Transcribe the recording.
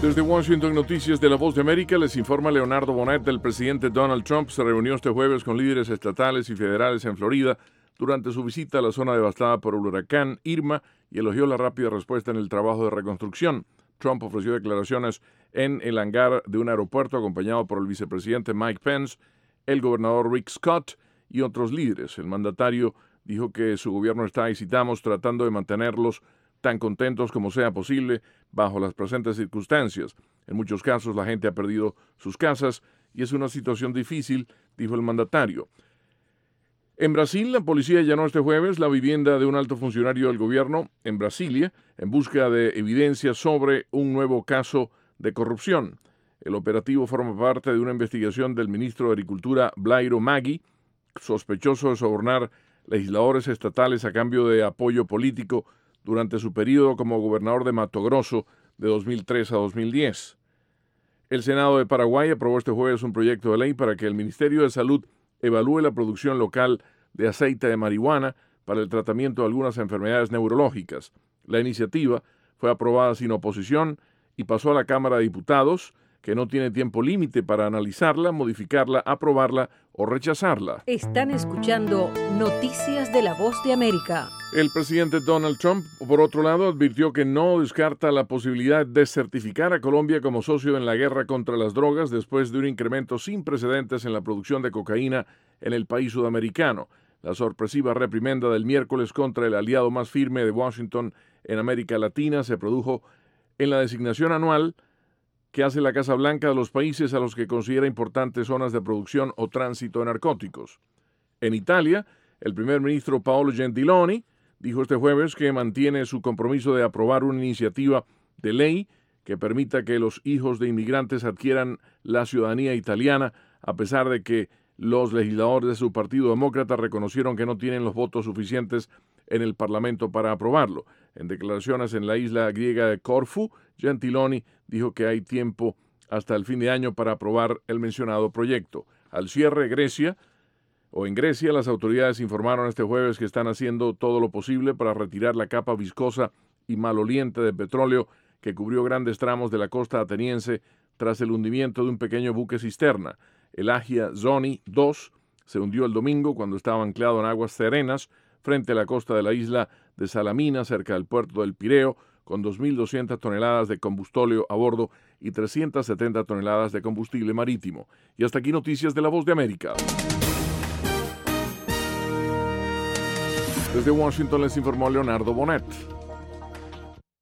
Desde Washington, Noticias de La Voz de América, les informa Leonardo Bonet. El presidente Donald Trump se reunió este jueves con líderes estatales y federales en Florida durante su visita a la zona devastada por el huracán Irma y elogió la rápida respuesta en el trabajo de reconstrucción. Trump ofreció declaraciones en el hangar de un aeropuerto acompañado por el vicepresidente Mike Pence, el gobernador Rick Scott y otros líderes. El mandatario dijo que su gobierno está, y citamos, tratando de mantenerlos tan contentos como sea posible bajo las presentes circunstancias. En muchos casos la gente ha perdido sus casas y es una situación difícil, dijo el mandatario. En Brasil, la policía allanó este jueves la vivienda de un alto funcionario del gobierno en Brasilia en busca de evidencia sobre un nuevo caso de corrupción. El operativo forma parte de una investigación del ministro de Agricultura, Blairo Maggi, sospechoso de sobornar legisladores estatales a cambio de apoyo político durante su periodo como gobernador de Mato Grosso de 2003 a 2010. El Senado de Paraguay aprobó este jueves un proyecto de ley para que el Ministerio de Salud evalúe la producción local de aceite de marihuana para el tratamiento de algunas enfermedades neurológicas. La iniciativa fue aprobada sin oposición y pasó a la Cámara de Diputados, que no tiene tiempo límite para analizarla, modificarla, aprobarla o rechazarla. Están escuchando Noticias de La Voz de América. El presidente Donald Trump, por otro lado, advirtió que no descarta la posibilidad de certificar a Colombia como socio en la guerra contra las drogas después de un incremento sin precedentes en la producción de cocaína en el país sudamericano. La sorpresiva reprimenda del miércoles contra el aliado más firme de Washington en América Latina se produjo en la designación anual que hace la Casa Blanca de los países a los que considera importantes zonas de producción o tránsito de narcóticos. En Italia, el primer ministro Paolo Gentiloni dijo este jueves que mantiene su compromiso de aprobar una iniciativa de ley que permita que los hijos de inmigrantes adquieran la ciudadanía italiana, a pesar de que los legisladores de su Partido Demócrata reconocieron que no tienen los votos suficientes en el Parlamento para aprobarlo. En declaraciones en la isla griega de Corfú, Gentiloni dijo que hay tiempo hasta el fin de año para aprobar el mencionado proyecto. Al cierre, en Grecia, las autoridades informaron este jueves que están haciendo todo lo posible para retirar la capa viscosa y maloliente de petróleo que cubrió grandes tramos de la costa ateniense tras el hundimiento de un pequeño buque cisterna. El Agia Zoni 2 se hundió el domingo cuando estaba anclado en aguas serenas frente a la costa de la isla de Salamina, cerca del puerto del Pireo, con 2.200 toneladas de combustóleo a bordo y 370 toneladas de combustible marítimo. Y hasta aquí Noticias de La Voz de América. Desde Washington les informó Leonardo Bonet.